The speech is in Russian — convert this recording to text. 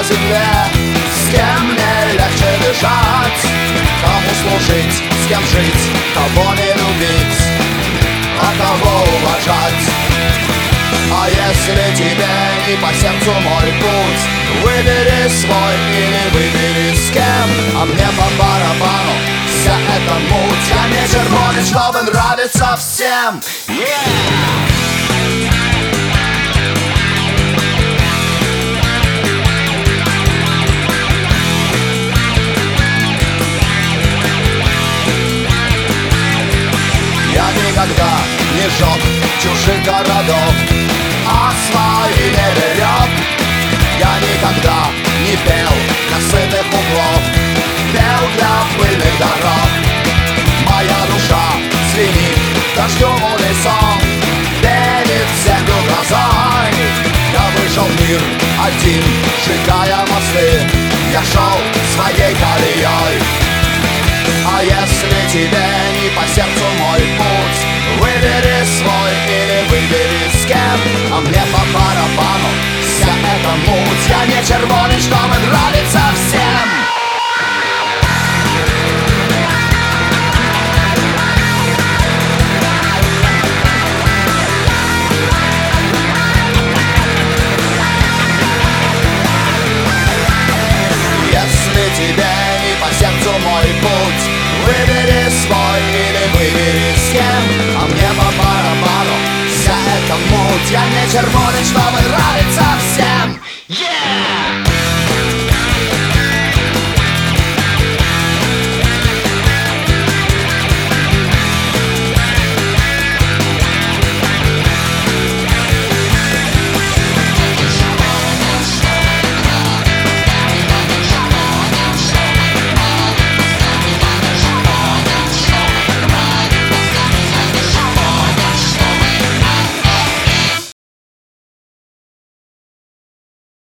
земле. С кем мне легче дышать, кому служить, с кем жить, кого не любить, а кого уважать. А если тебе не по сердцу мой путь, выбери свой или выбери с кем. А мне по барабану вся эта муть. Я не червонец, чтобы нравиться всем. Я никогда не жег чужих городов, а свои не берег. Я никогда не пел для сытых углов, пел для пыльных дорог. Моя душа звенит дождем унисон, пенит землю грозой. Я вышел в мир один, сжигая мосты, я шел своей колеей. А если тебе не по сердцу мой путь, выбери свой или выбери с кем. А мне по барабану вся эта муть. Я не червонец, чтобы нравиться всем. Если тебе не по сердцу мой путь, выбери свой или выбери с кем. А мне по барабану вся эта муть. Я не червонец, чтобы нравиться